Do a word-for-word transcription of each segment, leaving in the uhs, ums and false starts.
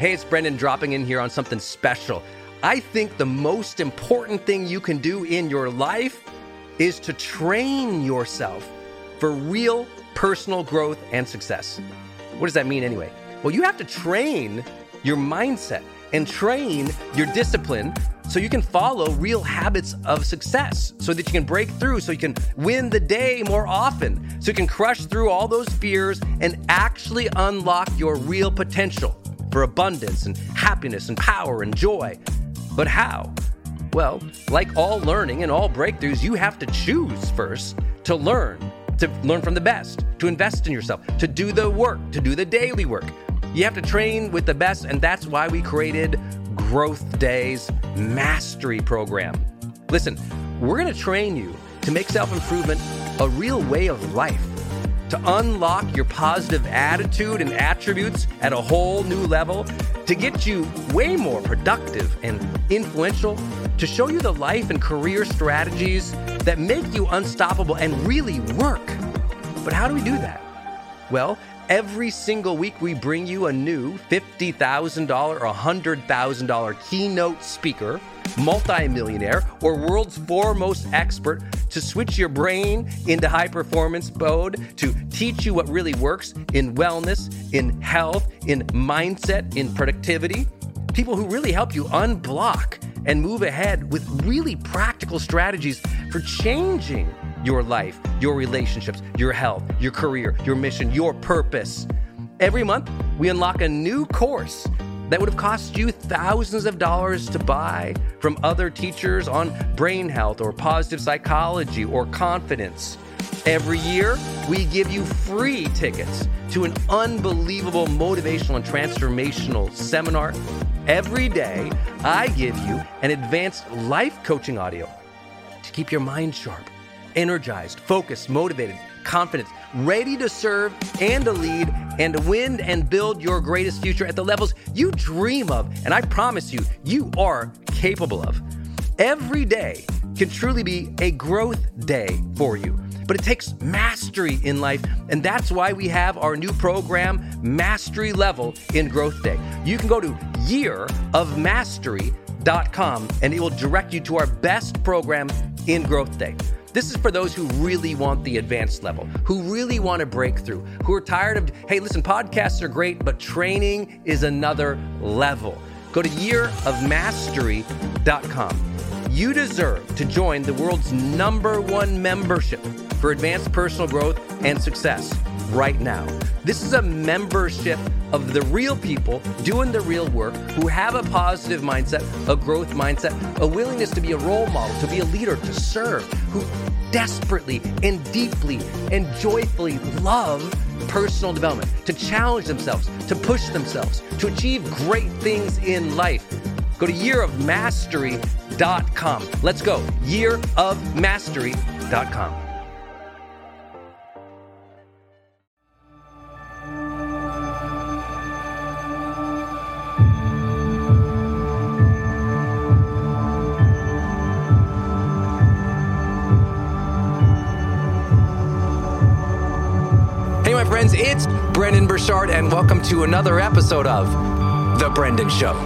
Hey, it's Brendan dropping in here on something special. I think the most important thing you can do in your life is to train yourself for real personal growth and success. What does that mean anyway? Well, you have to train your mindset and train your discipline so you can follow real habits of success, so that you can break through, so you can win the day more often, so you can crush through all those fears and actually unlock your real potential for abundance and happiness and power and joy. But how? Well, like all learning and all breakthroughs, you have to choose first to learn, to learn from the best, to invest in yourself, to do the work, to do the daily work. You have to train with the best, and that's why we created Growth Day's Mastery Program. Listen, we're going to train you to make self-improvement a real way of life, to unlock your positive attitude and attributes at a whole new level, to get you way more productive and influential, to show you the life and career strategies that make you unstoppable and really work. But how do we do that? Well, every single week we bring you a new fifty thousand dollars or one hundred thousand dollars keynote speaker, multimillionaire, or world's foremost expert to switch your brain into high performance mode, to teach you what really works in wellness, in health, in mindset, in productivity. People who really help you unblock and move ahead with really practical strategies for changing your life, your relationships, your health, your career, your mission, your purpose. Every month, we unlock a new course that would have cost you thousands of dollars to buy from other teachers on brain health or positive psychology or confidence. Every year, we give you free tickets to an unbelievable motivational and transformational seminar. Every day, I give you an advanced life coaching audio to keep your mind sharp, energized, focused, motivated, confident, ready to serve and to lead and to win and build your greatest future at the levels you dream of. And I promise you, you are capable of. Every day can truly be a growth day for you. But it takes mastery in life, and that's why we have our new program, Mastery Level in Growth Day. You can go to year of mastery dot com, and it will direct you to our best program in Growth Day. This is for those who really want the advanced level, who really want to break through, who are tired of, hey, listen, podcasts are great, but training is another level. Go to year of mastery dot com. You deserve to join the world's number one membership for advanced personal growth and success right now. This is a membership of the real people doing the real work, who have a positive mindset, a growth mindset, a willingness to be a role model, to be a leader, to serve, who desperately and deeply and joyfully love personal development, to challenge themselves, to push themselves, to achieve great things in life. Go to year of mastery dot com. Let's go. year of mastery dot com. Hey, my friends, it's Brendon Burchard, and welcome to another episode of The Brendan Show.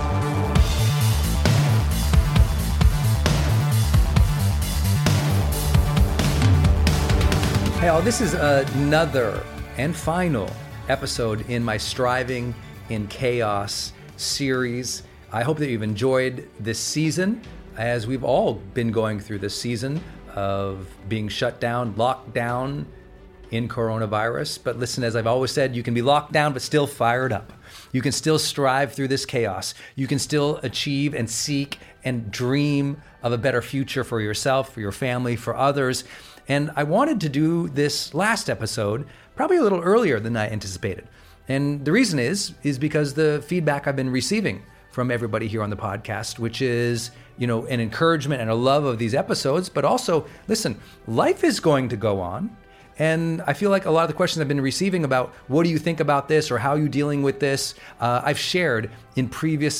Hey, all, this is another and final episode in my Striving in Chaos series. I hope that you've enjoyed this season, as we've all been going through this season of being shut down, locked down in coronavirus. But listen, as I've always said, you can be locked down but still fired up. You can still strive through this chaos. You can still achieve and seek and dream of a better future for yourself, for your family, for others. And I wanted to do this last episode probably a little earlier than I anticipated. And the reason is, is because the feedback I've been receiving from everybody here on the podcast, which is, you know, an encouragement and a love of these episodes, but also, listen, life is going to go on. And I feel like a lot of the questions I've been receiving about what do you think about this or how are you dealing with this, uh, I've shared in previous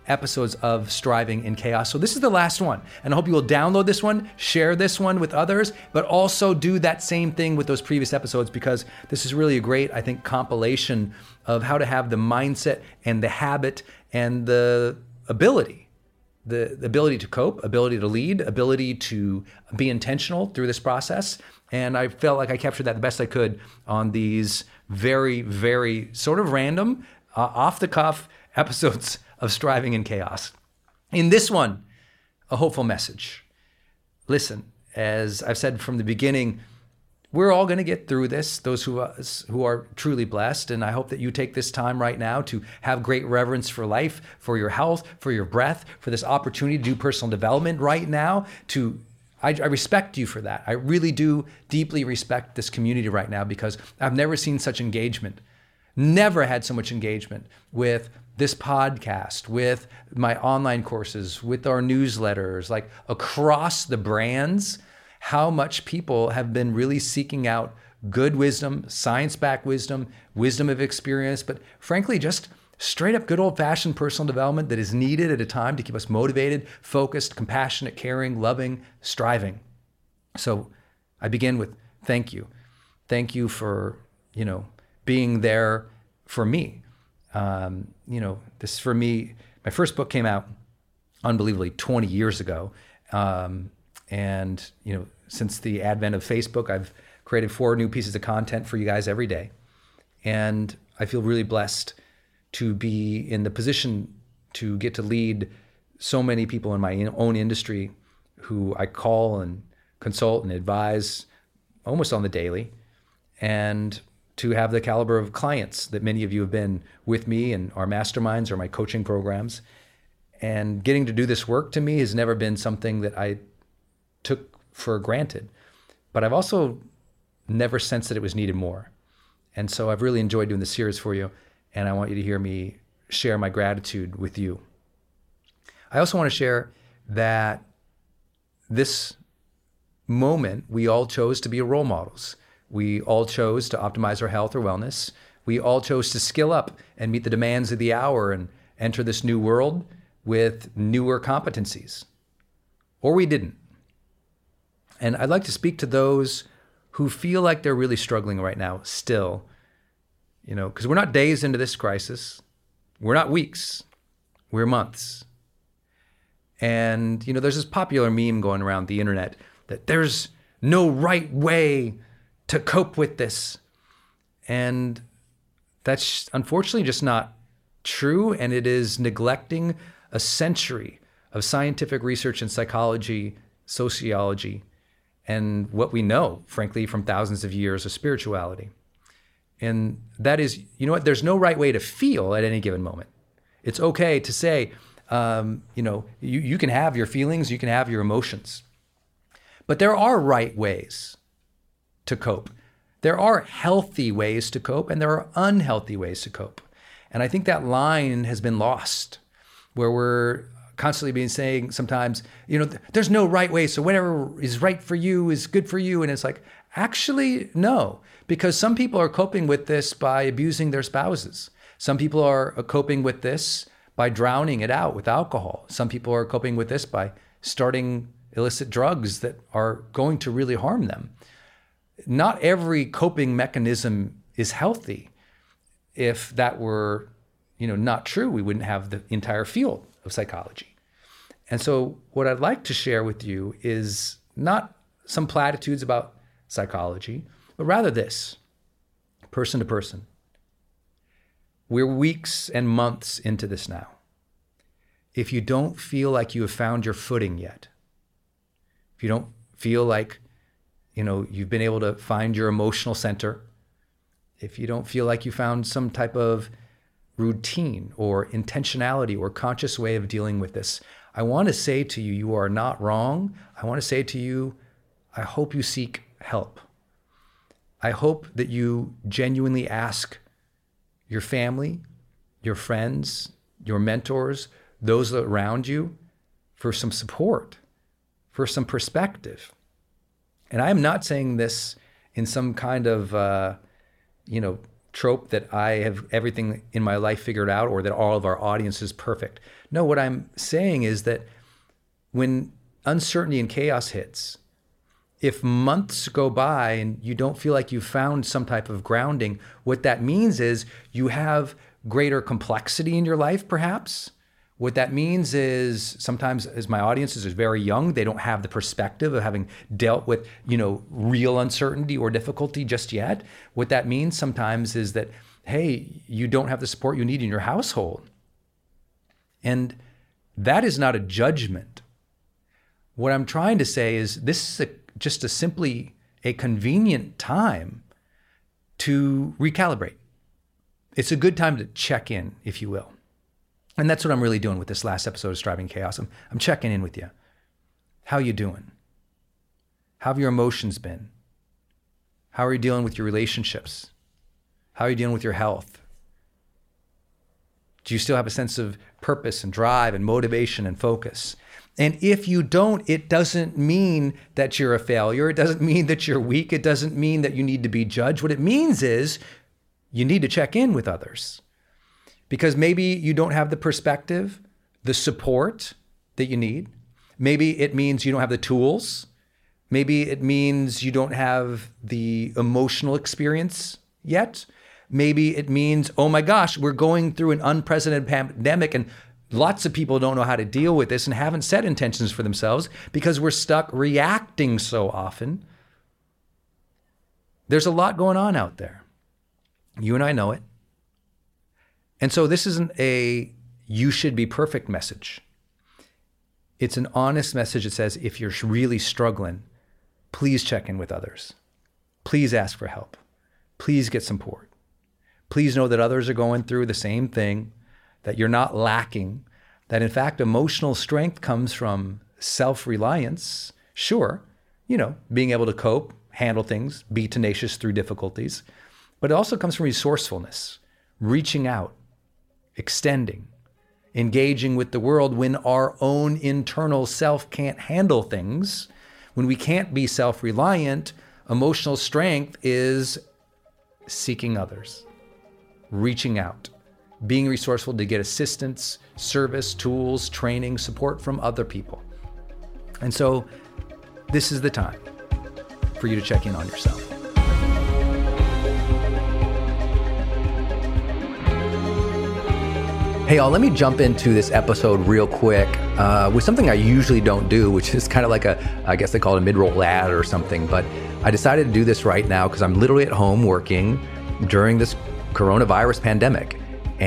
episodes of Striving in Chaos. So this is the last one, and I hope you will download this one, share this one with others, but also do that same thing with those previous episodes, because this is really a great, I think, compilation of how to have the mindset and the habit and the ability, the, the ability to cope, ability to lead, ability to be intentional through this process. And I felt like I captured that the best I could on these very, very sort of random, uh, off the cuff episodes of Striving in Chaos. In this one, a hopeful message. Listen, as I've said from the beginning, we're all going to get through this, those who are, who are truly blessed. And I hope that you take this time right now to have great reverence for life, for your health, for your breath, for this opportunity to do personal development right now. To I, I respect you for that. I really do deeply respect this community right now, because I've never seen such engagement, never had so much engagement with this podcast, with my online courses, with our newsletters, like across the brands, how much people have been really seeking out good wisdom, science-backed wisdom, wisdom of experience, but frankly, just straight up good old-fashioned personal development that is needed at a time to keep us motivated, focused, compassionate, caring, loving, striving. So I begin with thank you. Thank you for, you know, being there for me. Um, you know, this for me, my first book came out unbelievably twenty years ago. Um, and, you know, since the advent of Facebook, I've created four new pieces of content for you guys every day. And I feel really blessed to be in the position to get to lead so many people in my own industry who I call and consult and advise almost on the daily, and to have the caliber of clients that many of you have been with me in our masterminds or my coaching programs. And getting to do this work to me has never been something that I took for granted, but I've also never sensed that it was needed more. And so I've really enjoyed doing this series for you, and I want you to hear me share my gratitude with you. I also want to share that this moment, we all chose to be role models. We all chose to optimize our health or wellness. We all chose to skill up and meet the demands of the hour and enter this new world with newer competencies. Or we didn't. And I'd like to speak to those who feel like they're really struggling right now still, you know, because we're not days into this crisis. We're not weeks. We're months. And, you know, there's this popular meme going around the internet that there's no right way to cope with this. And that's unfortunately just not true. And it is neglecting a century of scientific research in psychology, sociology, and what we know, frankly, from thousands of years of spirituality. And that is, you know what, there's no right way to feel at any given moment. It's okay to say, um, you know, you, you can have your feelings, you can have your emotions. But there are right ways to cope. There are healthy ways to cope, and there are unhealthy ways to cope. And I think that line has been lost, where we're constantly being saying sometimes, you know, there's no right way, so whatever is right for you is good for you. And it's like, actually, no, because some people are coping with this by abusing their spouses. Some people are coping with this by drowning it out with alcohol. Some people are coping with this by starting illicit drugs that are going to really harm them. Not every coping mechanism is healthy. If that were, you know, not true, we wouldn't have the entire field of psychology. And so what I'd like to share with you is not some platitudes about psychology, but rather this, person to person. We're weeks and months into this now. If you don't feel like you have found your footing yet, if you don't feel like, you know, you've been able to find your emotional center, if you don't feel like you found some type of routine or intentionality or conscious way of dealing with this, I want to say to you, you are not wrong. I want to say to you, I hope you seek help. I hope that you genuinely ask your family, your friends, your mentors, those around you for some support, for some perspective. And I'm not saying this in some kind of, uh, you know, trope that I have everything in my life figured out or that all of our audience is perfect. No, what I'm saying is that when uncertainty and chaos hits, if months go by and you don't feel like you've found some type of grounding, what that means is you have greater complexity in your life, perhaps. What that means is sometimes, as my audiences are very young, they don't have the perspective of having dealt with, you know, real uncertainty or difficulty just yet. What that means sometimes is that, hey, you don't have the support you need in your household. And that is not a judgment. What I'm trying to say is this is a, just a simply a convenient time to recalibrate. It's a good time to check in, if you will. And that's what I'm really doing with this last episode of Striving Chaos. I'm, I'm checking in with you. How you doing? How have your emotions been? How are you dealing with your relationships? How are you dealing with your health? Do you still have a sense of purpose and drive and motivation and focus? And if you don't, it doesn't mean that you're a failure. It doesn't mean that you're weak. It doesn't mean that you need to be judged. What it means is you need to check in with others. Because maybe you don't have the perspective, the support that you need. Maybe it means you don't have the tools. Maybe it means you don't have the emotional experience yet. Maybe it means, oh my gosh, we're going through an unprecedented pandemic and lots of people don't know how to deal with this and haven't set intentions for themselves because we're stuck reacting so often. There's a lot going on out there. You and I know it. And so this isn't a you should be perfect message. It's an honest message that says if you're really struggling, please check in with others. Please ask for help. Please get support. Please know that others are going through the same thing, that you're not lacking, that in fact emotional strength comes from self-reliance. Sure, you know, being able to cope, handle things, be tenacious through difficulties, but it also comes from resourcefulness, reaching out, extending, engaging with the world when our own internal self can't handle things. When we can't be self-reliant, emotional strength is seeking others, reaching out, being resourceful to get assistance, service, tools, training, support from other people. And so this is the time for you to check in on yourself. Hey, y'all, let me jump into this episode real quick uh, with something I usually don't do, which is kind of like a, I guess they call it a mid-roll ad or something. But I decided to do this right now because I'm literally at home working during this coronavirus pandemic.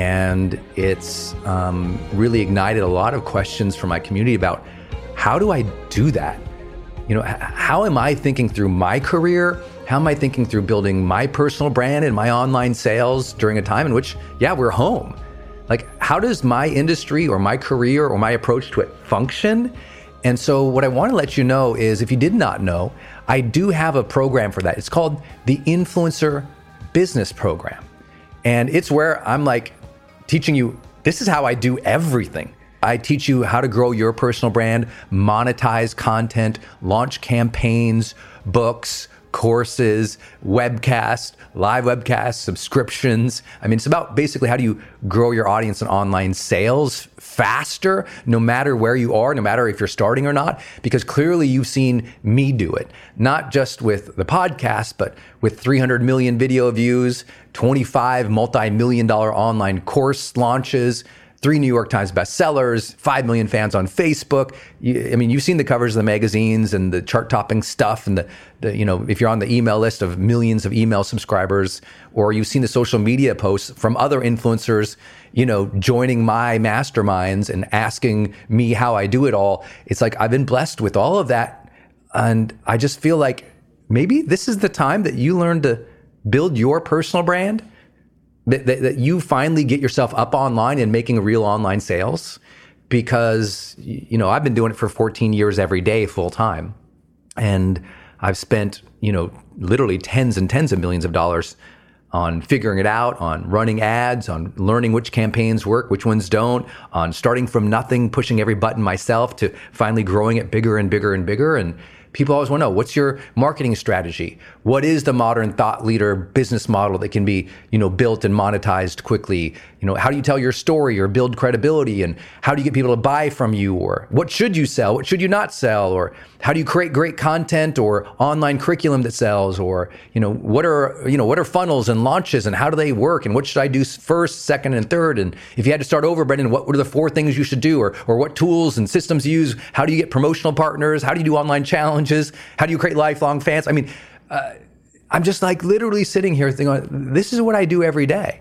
And it's um, really ignited a lot of questions from my community about how do I do that? You know, h- how am I thinking through my career? How am I thinking through building my personal brand and my online sales during a time in which, yeah, we're home? Like, how does my industry or my career or my approach to it function? And so what I want to let you know is, if you did not know, I do have a program for that. It's called the Influencer Business Program. And it's where I'm like teaching you, this is how I do everything. I teach you how to grow your personal brand, monetize content, launch campaigns, books, courses, webcasts, live webcasts, subscriptions. I mean, it's about basically how do you grow your audience and online sales faster, no matter where you are, no matter if you're starting or not, because clearly you've seen me do it, not just with the podcast, but with three hundred million video views, twenty-five multi-million dollar online course launches, three New York Times bestsellers, five million fans on Facebook. You, I mean, you've seen the covers of the magazines and the chart-topping stuff, and the, the, you know, if you're on the email list of millions of email subscribers, or you've seen the social media posts from other influencers, you know, joining my masterminds and asking me how I do it all. It's like I've been blessed with all of that, and I just feel like maybe this is the time that you learn to build your personal brand. That, that, that you finally get yourself up online and making real online sales, because, you know, I've been doing it for fourteen years every day full time. And I've spent, you know, literally tens and tens of millions of dollars on figuring it out, on running ads, on learning which campaigns work, which ones don't, on starting from nothing, pushing every button myself to finally growing it bigger and bigger and bigger. And People always want to know, what's your marketing strategy? What is the modern thought leader business model that can be, you know, built and monetized quickly? You know, how do you tell your story or build credibility? And how do you get people to buy from you? Or what should you sell? What should you not sell? Or how do you create great content or online curriculum that sells? Or, you know, what are, you know, what are funnels and launches and how do they work? And what should I do first, second, and third? And if you had to start over, Brendan, what were the four things you should do? Or, or what tools and systems you use? How do you get promotional partners? How do you do online challenges? How do you create lifelong fans? I mean, uh, I'm just like literally sitting here thinking, this is what I do every day.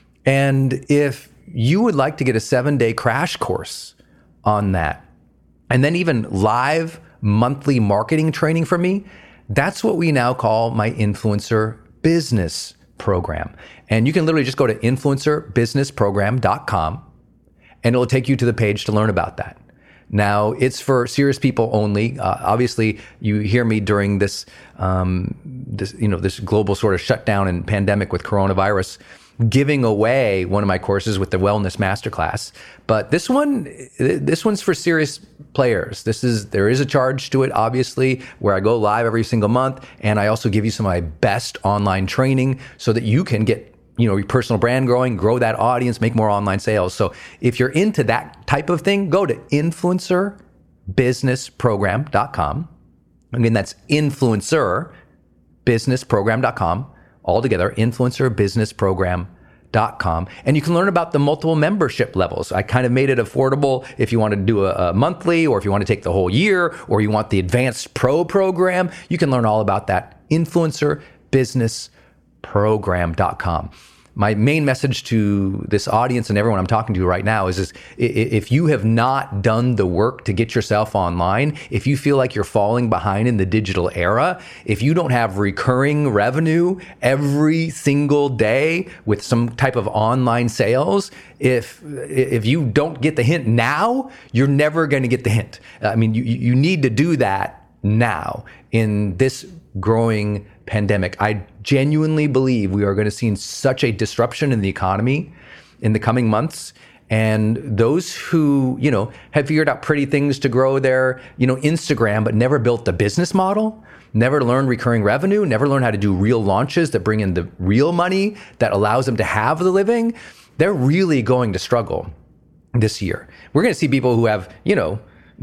And if you would like to get a seven day crash course on that, and then even live monthly marketing training from me, that's what we now call my influencer business program. And you can literally just go to influencer business program dot com and it'll take you to the page to learn about that. Now, it's for serious people only. Uh, obviously, you hear me during this, um, this, you know, this global sort of shutdown and pandemic with coronavirus, giving away one of my courses with the Wellness Masterclass. But this one, this one's for serious players. This is, there is a charge to it, obviously, where I go live every single month. And I also give you some of my best online training so that you can get, you know, your personal brand growing, grow that audience, make more online sales. So if you're into that type of thing, go to influencer business program dot com. Again, that's influencer business program dot com. All together, influencer business program dot com. And you can learn about the multiple membership levels. I kind of made it affordable if you want to do a, a monthly, or if you want to take the whole year, or you want the advanced pro program. You can learn all about that. influencer business program dot com. My main message to this audience and everyone I'm talking to right now is, is if you have not done the work to get yourself online, if you feel like you're falling behind in the digital era, if you don't have recurring revenue every single day with some type of online sales, if if you don't get the hint now, you're never going to get the hint. I mean, you, you need to do that now in this growing pandemic. I genuinely believe we are going to see such a disruption in the economy in the coming months. And those who, you know, have figured out pretty things to grow their, you know, Instagram, but never built the business model, never learned recurring revenue, never learned how to do real launches that bring in the real money that allows them to have the living, they're really going to struggle this year. We're going to see people who have, you know,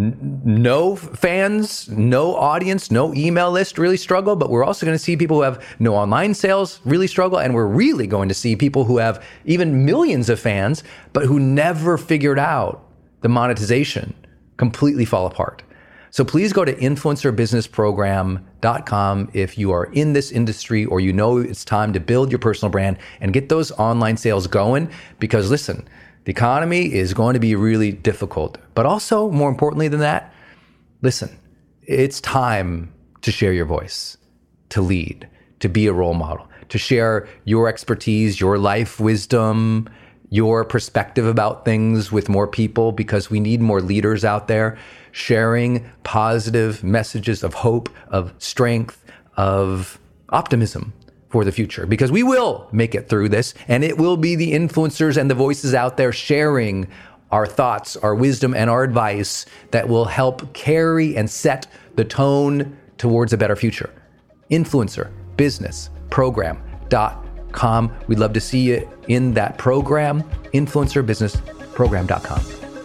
no fans, no audience, no email list really struggle, but we're also going to see people who have no online sales really struggle. And we're really going to see people who have even millions of fans, but who never figured out the monetization completely fall apart. So please go to influencer business program dot com if you are in this industry or you know it's time to build your personal brand and get those online sales going. Because listen, the economy is going to be really difficult, but also more importantly than that, listen, it's time to share your voice, to lead, to be a role model, to share your expertise, your life wisdom, your perspective about things with more people, because we need more leaders out there sharing positive messages of hope, of strength, of optimism for the future, because we will make it through this, and it will be the influencers and the voices out there sharing our thoughts, our wisdom, and our advice that will help carry and set the tone towards a better future. influencer business program dot com. We'd love to see you in that program, influencer business program dot com.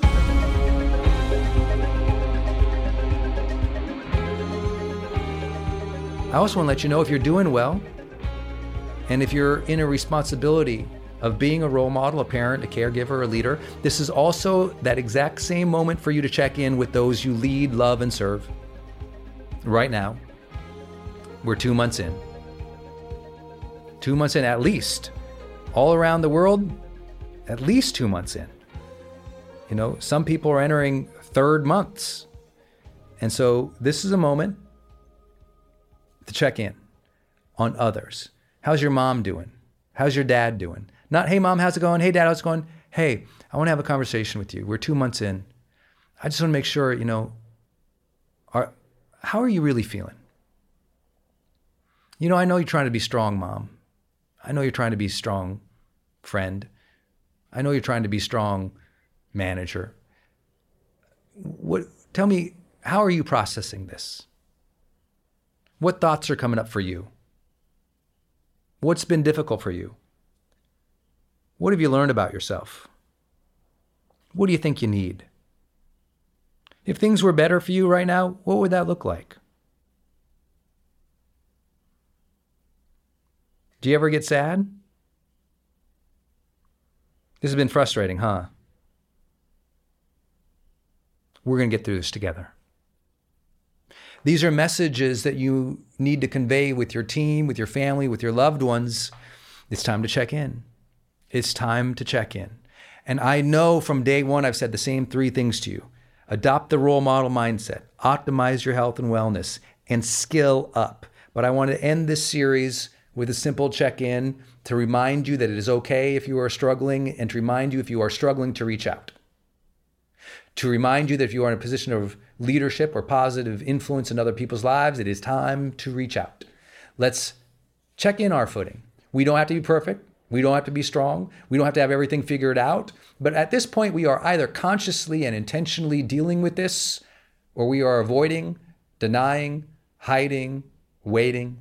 I also want to let you know if you're doing well, and if you're in a responsibility of being a role model, a parent, a caregiver, a leader, this is also that exact same moment for you to check in with those you lead, love, and serve. Right now, we're two months in. Two months in at least. All around the world, at least two months in. You know, some people are entering third months. And so this is a moment to check in on others. How's your mom doing? How's your dad doing? Not, hey, mom, how's it going? Hey, dad, how's it going? Hey, I want to have a conversation with you. We're two months in. I just want to make sure, you know, are, how are you really feeling? You know, I know you're trying to be strong, mom. I know you're trying to be strong, friend. I know you're trying to be strong, manager. What? Tell me, how are you processing this? What thoughts are coming up for you? What's been difficult for you? What have you learned about yourself? What do you think you need? If things were better for you right now, what would that look like? Do you ever get sad? This has been frustrating, huh? We're going to get through this together. These are messages that you need to convey with your team, with your family, with your loved ones. It's time to check in. It's time to check in. And I know from day one, I've said the same three things to you. Adopt the role model mindset, optimize your health and wellness, and skill up. But I want to end this series with a simple check-in to remind you that it is okay if you are struggling, and to remind you if you are struggling to reach out. To remind you that if you are in a position of leadership or positive influence in other people's lives, it is time to reach out. Let's check in our footing. We don't have to be perfect. We don't have to be strong. We don't have to have everything figured out. But at this point, we are either consciously and intentionally dealing with this, or we are avoiding, denying, hiding, waiting.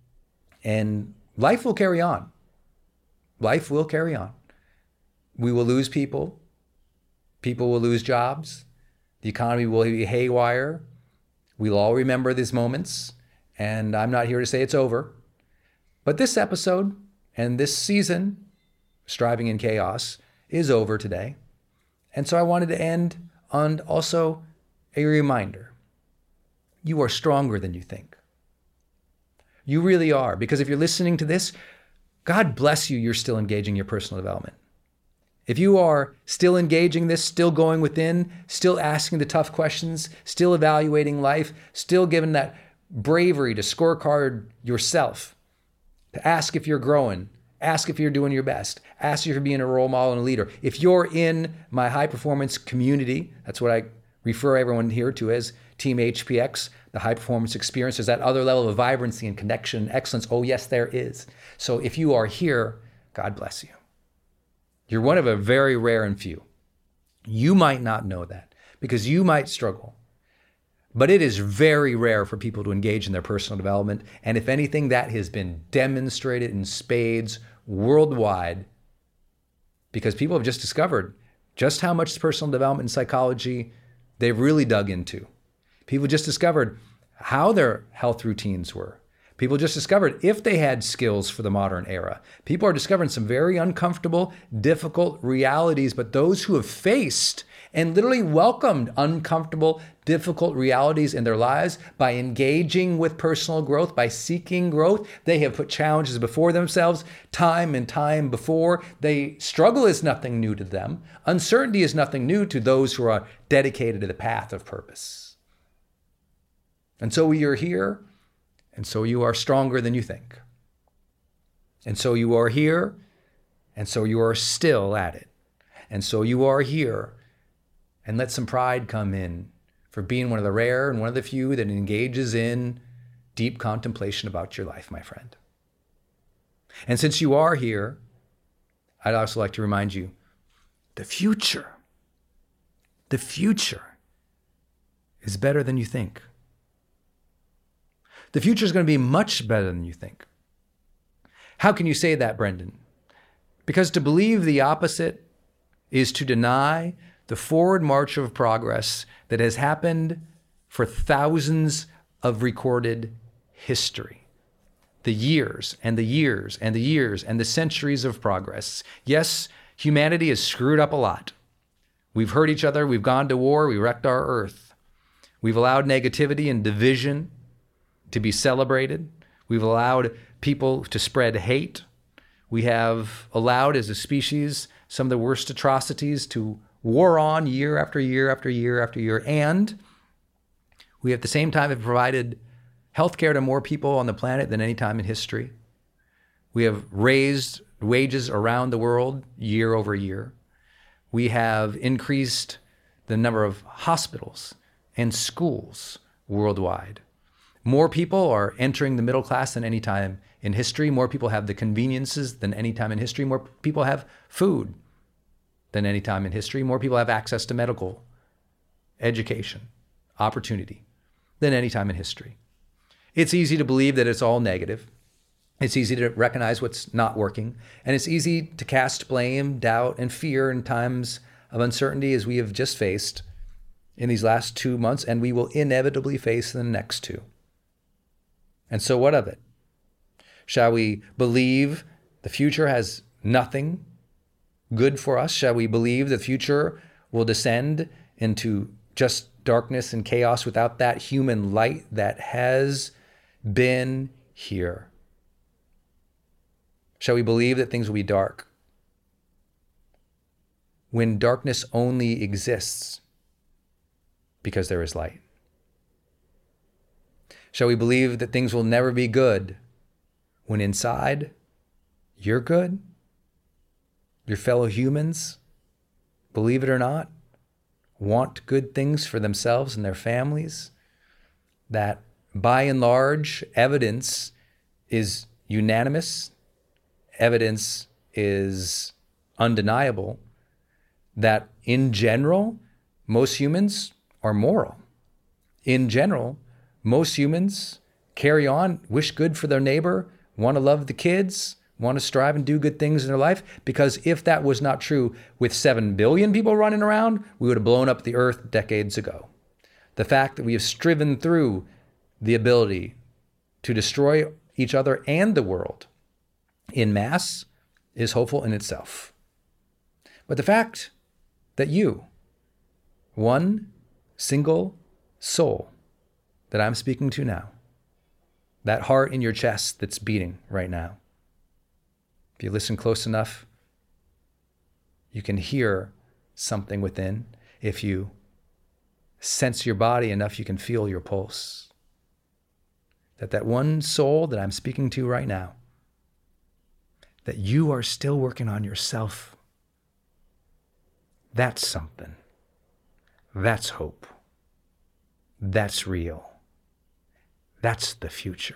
And life will carry on. Life will carry on. We will lose people. People will lose jobs. The economy will be haywire. We'll all remember these moments. And I'm not here to say it's over. But this episode and this season, Striving in Chaos, is over today. And so I wanted to end on also a reminder. You are stronger than you think. You really are. Because if you're listening to this, God bless you, you're still engaging your personal development. If you are still engaging this, still going within, still asking the tough questions, still evaluating life, still giving that bravery to scorecard yourself, to ask if you're growing, ask if you're doing your best, ask if you're being a role model and a leader. If you're in my high performance community, that's what I refer everyone here to as Team H P X, the high performance experience. There's that other level of vibrancy and connection and excellence. Oh yes, there is. So if you are here, God bless you. You're one of a very rare and few. You might not know that because you might struggle. But it is very rare for people to engage in their personal development. And if anything, that has been demonstrated in spades worldwide because people have just discovered just how much personal development and psychology they've really dug into. People just discovered how their health routines were. People just discovered if they had skills for the modern era. People are discovering some very uncomfortable, difficult realities, but those who have faced and literally welcomed uncomfortable, difficult realities in their lives by engaging with personal growth, by seeking growth, they have put challenges before themselves time and time before. They struggle is nothing new to them. Uncertainty is nothing new to those who are dedicated to the path of purpose. And so we are here. And so you are stronger than you think. And so you are here, and so you are still at it. And so you are here, and let some pride come in for being one of the rare and one of the few that engages in deep contemplation about your life, my friend. And since you are here, I'd also like to remind you, the future, the future is better than you think. The future is going to be much better than you think. How can you say that, Brendan? Because to believe the opposite is to deny the forward march of progress that has happened for thousands of recorded history. The years and the years and the years and the centuries of progress. Yes, humanity has screwed up a lot. We've hurt each other. We've gone to war. We wrecked our earth. We've allowed negativity and division to be celebrated. We've allowed people to spread hate. We have allowed as a species some of the worst atrocities to war on year after year after year after year. And we at the same time have provided healthcare to more people on the planet than any time in history. We have raised wages around the world year over year. We have increased the number of hospitals and schools worldwide. More people are entering the middle class than any time in history. More people have the conveniences than any time in history. More people have food than any time in history. More people have access to medical, education, opportunity than any time in history. It's easy to believe that it's all negative. It's easy to recognize what's not working. And it's easy to cast blame, doubt, and fear in times of uncertainty as we have just faced in these last two months, and we will inevitably face in the next two. And so what of it? Shall we believe the future has nothing good for us? Shall we believe the future will descend into just darkness and chaos without that human light that has been here? Shall we believe that things will be dark when darkness only exists because there is light? Shall we believe that things will never be good when inside you're good? Your fellow humans, believe it or not, want good things for themselves and their families? That by and large, evidence is unanimous. Evidence is undeniable that in general, most humans are moral. In general, most humans carry on, wish good for their neighbor, want to love the kids, want to strive and do good things in their life. Because if that was not true with seven billion people running around, we would have blown up the earth decades ago. The fact that we have striven through the ability to destroy each other and the world in mass is hopeful in itself. But the fact that you, one single soul that I'm speaking to now, that heart in your chest that's beating right now, if you listen close enough, you can hear something within. If you sense your body enough, you can feel your pulse. That that one soul that I'm speaking to right now, that you are still working on yourself. That's something. That's hope. That's real. That's the future.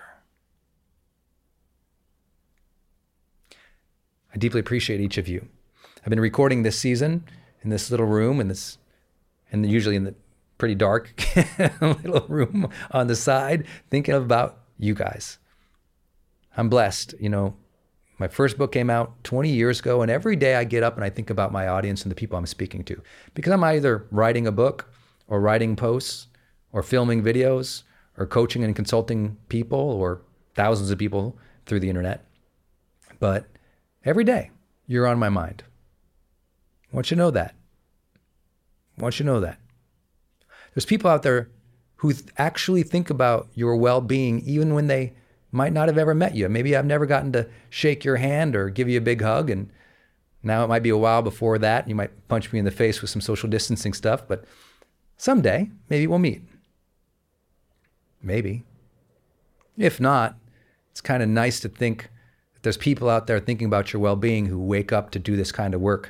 I deeply appreciate each of you. I've been recording this season in this little room, in this, and usually in the pretty dark little room on the side, thinking about you guys. I'm blessed. You know, my first book came out twenty years ago, and every day I get up and I think about my audience and the people I'm speaking to, because I'm either writing a book or writing posts or filming videos or coaching and consulting people or thousands of people through the internet. But every day you're on my mind. I want you to know that. I want you to know that. There's people out there who th- actually think about your well-being even when they might not have ever met you. Maybe I've never gotten to shake your hand or give you a big hug, and now it might be a while before that. You might punch me in the face with some social distancing stuff, but someday, maybe we'll meet. Maybe. If not, it's kind of nice to think that there's people out there thinking about your well-being who wake up to do this kind of work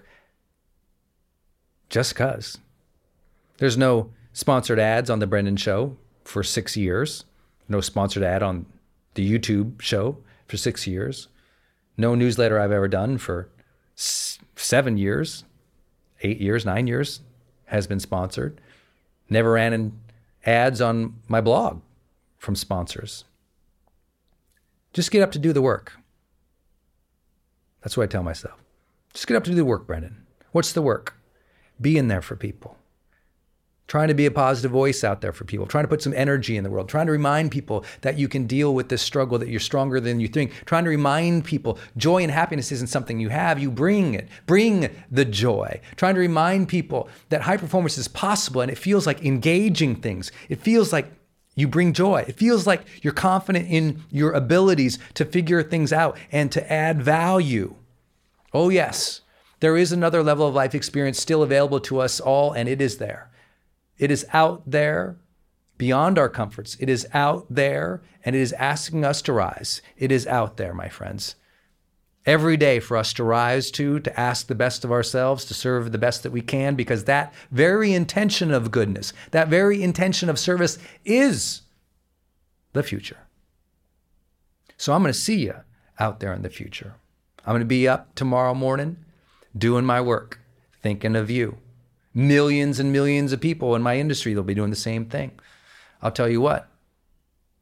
just because. There's no sponsored ads on The Brendon Show for six years. No sponsored ad on the YouTube show for six years. No newsletter I've ever done for s- seven years, eight years, nine years has been sponsored. Never ran in ads on my blog from sponsors. Just get up to do the work. That's what I tell myself. Just get up to do the work, Brendon. What's the work? Be in there for people. Trying to be a positive voice out there for people, trying to put some energy in the world, trying to remind people that you can deal with this struggle, that you're stronger than you think, trying to remind people joy and happiness isn't something you have, you bring it. Bring the joy. Trying to remind people that high performance is possible, and it feels like engaging things. It feels like you bring joy. It feels like you're confident in your abilities to figure things out and to add value. Oh yes, there is another level of life experience still available to us all, and it is there. It is out there beyond our comforts. It is out there, and it is asking us to rise. It is out there, my friends. Every day for us to rise to, to ask the best of ourselves, to serve the best that we can, because that very intention of goodness, that very intention of service is the future. So I'm going to see you out there in the future. I'm going to be up tomorrow morning doing my work, thinking of you. Millions and millions of people in my industry, they'll be doing the same thing. I'll tell you what,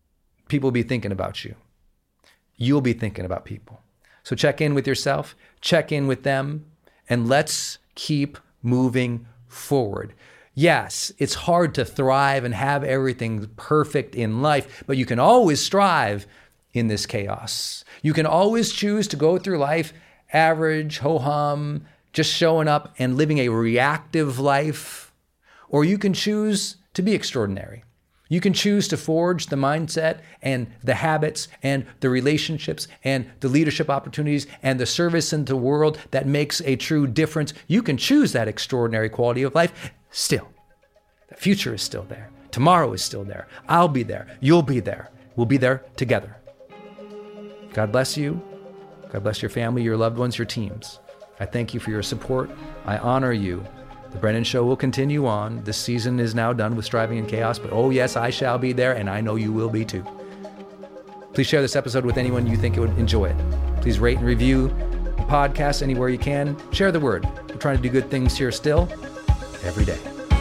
people will be thinking about you. You'll be thinking about people. So check in with yourself, check in with them, and let's keep moving forward. Yes, it's hard to thrive and have everything perfect in life, but you can always strive in this chaos. You can always choose to go through life average, ho-hum, just showing up and living a reactive life, or you can choose to be extraordinary. You can choose to forge the mindset and the habits and the relationships and the leadership opportunities and the service in the world that makes a true difference. You can choose that extraordinary quality of life still. The future is still there. Tomorrow is still there. I'll be there. You'll be there. We'll be there together. God bless you. God bless your family, your loved ones, your teams. I thank you for your support. I honor you. The Brennan Show will continue on. This season is now done with Striving in Chaos, but oh yes, I shall be there, and I know you will be too. Please share this episode with anyone you think would enjoy it. Please rate and review the podcast anywhere you can. Share the word. We're trying to do good things here still, every day.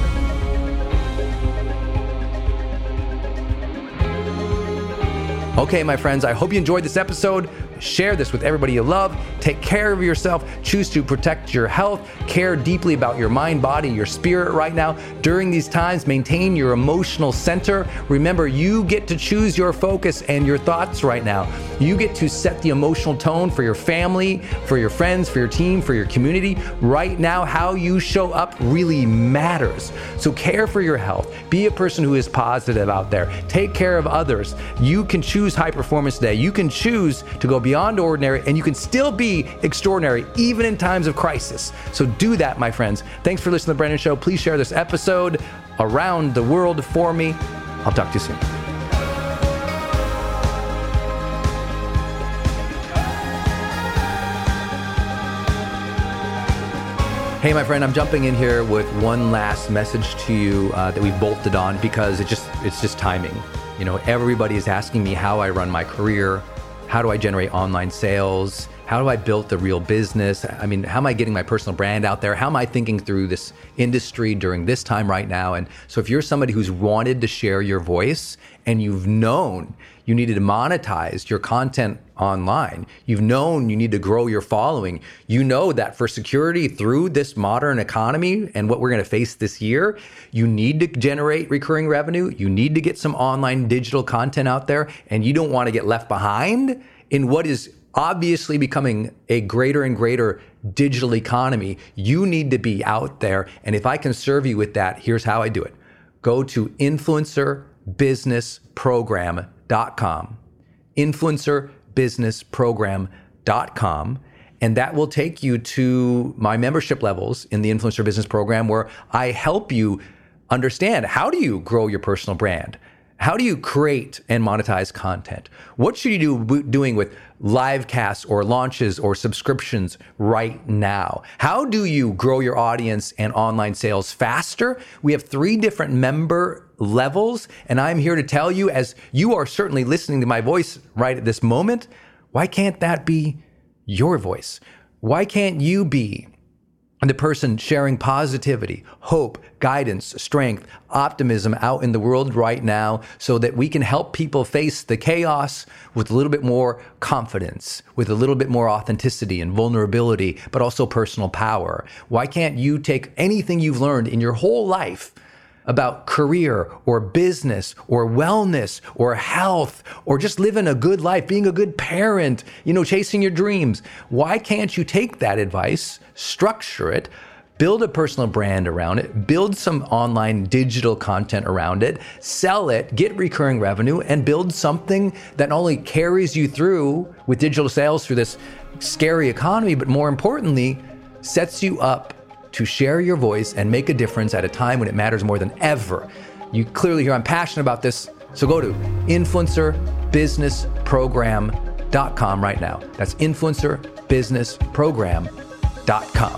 Okay, my friends, I hope you enjoyed this episode. Share this with everybody you love. Take care of yourself. Choose to protect your health. Care deeply about your mind, body, your spirit right now. During these times, maintain your emotional center. Remember, you get to choose your focus and your thoughts right now. You get to set the emotional tone for your family, for your friends, for your team, for your community. Right now, how you show up really matters. So care for your health. Be a person who is positive out there. Take care of others. You can choose high performance today. You can choose to go beyond ordinary, and you can still be extraordinary even in times of crisis. So do that, my friends. Thanks for listening to The Brennan Show. Please share this episode around the world for me. I'll talk to you soon. Hey, my friend, I'm jumping in here with one last message to you uh, that we've bolted on because it just it's just timing. You know, everybody is asking me how I run my career. How do I generate online sales? How do I build the real business? I mean, how am I getting my personal brand out there? How am I thinking through this industry during this time right now? And so if you're somebody who's wanted to share your voice and you've known you needed to monetize your content online, you've known you need to grow your following, you know that for security through this modern economy and what we're going to face this year, you need to generate recurring revenue, you need to get some online digital content out there, and you don't want to get left behind in what is obviously becoming a greater and greater digital economy. You need to be out there. And if I can serve you with that, here's how I do it. Go to influencer business program dot com, influencer business program dot com. And that will take you to my membership levels in the Influencer Business Program, where I help you understand, how do you grow your personal brand? How do you create and monetize content? What should you do doing with live casts or launches or subscriptions right now? How do you grow your audience and online sales faster? We have three different member levels, and I'm here to tell you, as you are certainly listening to my voice right at this moment, why can't that be your voice? Why can't you be the person sharing positivity, hope, guidance, strength, optimism out in the world right now, so that we can help people face the chaos with a little bit more confidence, with a little bit more authenticity and vulnerability, but also personal power? Why can't you take anything you've learned in your whole life about career or business or wellness or health or just living a good life, being a good parent, you know, chasing your dreams? Why can't you take that advice, structure it, build a personal brand around it, build some online digital content around it, sell it, get recurring revenue, and build something that not only carries you through with digital sales through this scary economy, but more importantly, sets you up to share your voice and make a difference at a time when it matters more than ever. You clearly hear I'm passionate about this, so go to influencer business program dot com right now. That's influencer business program dot com.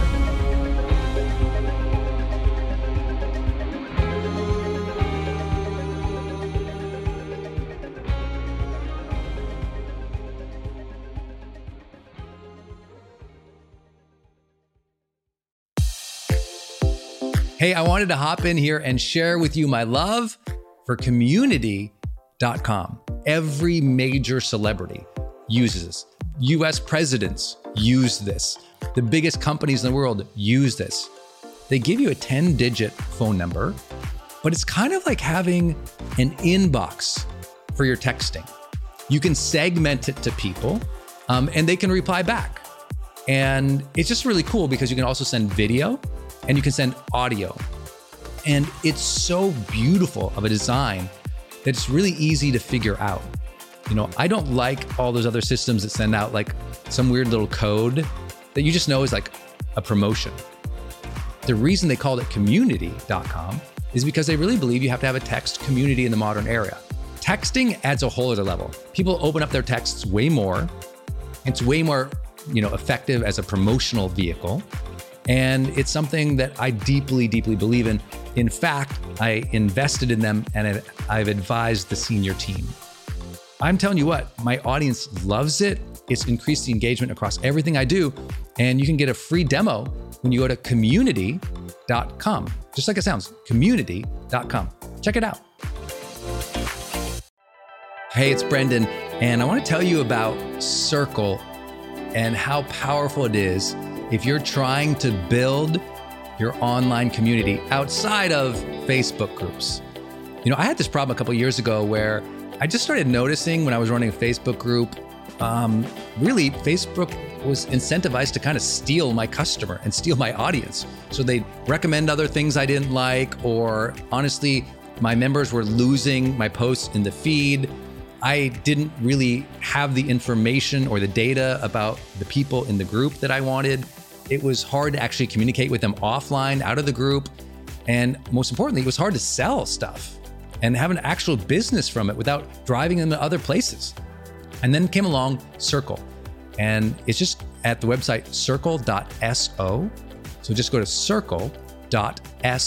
Hey, I wanted to hop in here and share with you my love for community dot com. Every major celebrity uses this. U S presidents use this. The biggest companies in the world use this. They give you a ten digit phone number, but it's kind of like having an inbox for your texting. You can segment it to people um, and they can reply back. And it's just really cool because you can also send video and you can send audio. And it's so beautiful of a design that it's really easy to figure out. You know, I don't like all those other systems that send out like some weird little code that you just know is like a promotion. The reason they called it community dot com is because they really believe you have to have a text community in the modern era. Texting adds a whole other level. People open up their texts way more. It's way more, you know, effective as a promotional vehicle. And it's something that I deeply, deeply believe in. In fact, I invested in them and I've advised the senior team. I'm telling you what, my audience loves it. It's increased the engagement across everything I do. And you can get a free demo when you go to community dot com. Just like it sounds, community dot com. Check it out. Hey, it's Brendan, and I want to tell you about Circle and how powerful it is if you're trying to build your online community outside of Facebook groups. You know, I had this problem a couple of years ago where I just started noticing when I was running a Facebook group, um, really Facebook was incentivized to kind of steal my customer and steal my audience. So they'd recommend other things I didn't like, or honestly, my members were losing my posts in the feed. I didn't really have the information or the data about the people in the group that I wanted. It was hard to actually communicate with them offline, out of the group. And most importantly, it was hard to sell stuff and have an actual business from it without driving them to other places. And then came along Circle. And it's just at the website circle dot so. So just go to circle dot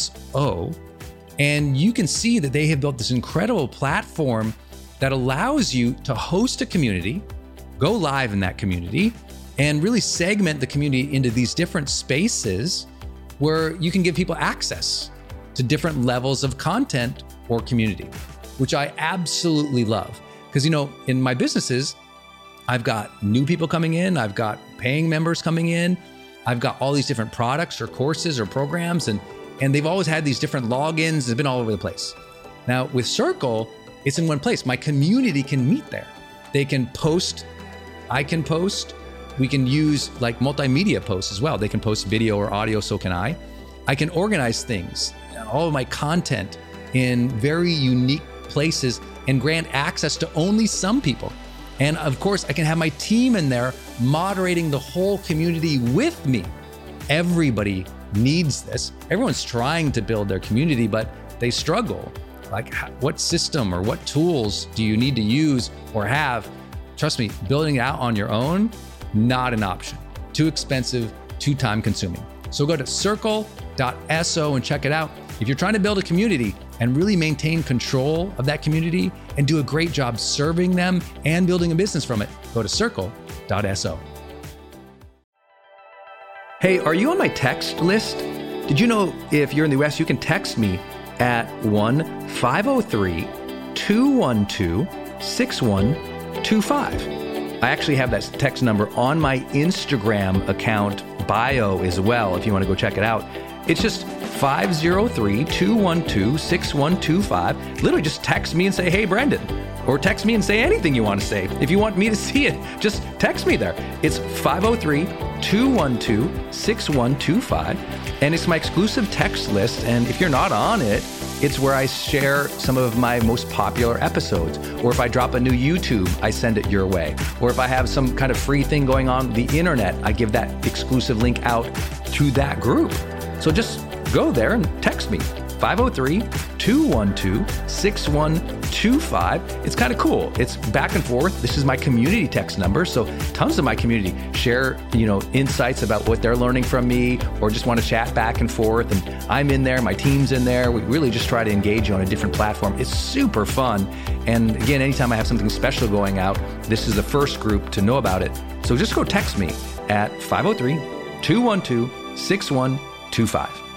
so. And you can see that they have built this incredible platform that allows you to host a community, go live in that community, and really segment the community into these different spaces where you can give people access to different levels of content or community, which I absolutely love. Because, you know, in my businesses, I've got new people coming in, I've got paying members coming in, I've got all these different products or courses or programs, and, and they've always had these different logins, they've been all over the place. Now with Circle, it's in one place. My community can meet there. They can post, I can post, we can use like multimedia posts as well. They can post video or audio, so can I. I can organize things, all of my content in very unique places and grant access to only some people. And of course, I can have my team in there moderating the whole community with me. Everybody needs this. Everyone's trying to build their community, but they struggle. Like, what system or what tools do you need to use or have? Trust me, building it out on your own, not an option. Too expensive, too time consuming. So go to circle dot so and check it out. If you're trying to build a community and really maintain control of that community and do a great job serving them and building a business from it, go to circle dot so. Hey, are you on my text list? Did you know if you're in the U S, you can text me at one five oh three, two one two, six one two five. I actually have that text number on my Instagram account bio as well, if you want to go check it out. It's just five oh three, two one two, six one two five. Literally just text me and say, hey, Brendan. Or text me and say anything you want to say. If you want me to see it, just text me there. It's five oh three, two one two, six one two five. And it's my exclusive text list. And if you're not on it, it's where I share some of my most popular episodes. Or if I drop a new YouTube, I send it your way. Or if I have some kind of free thing going on the internet, I give that exclusive link out to that group. So just go there and text me, five oh three, two one two, six one two five. It's kind of cool. It's back and forth. This is my community text number. So tons of my community share, you know, insights about what they're learning from me, or just want to chat back and forth. And I'm in there, my team's in there. We really just try to engage you on a different platform. It's super fun. And again, anytime I have something special going out, this is the first group to know about it. So just go text me at five oh three, two one two, six one two five.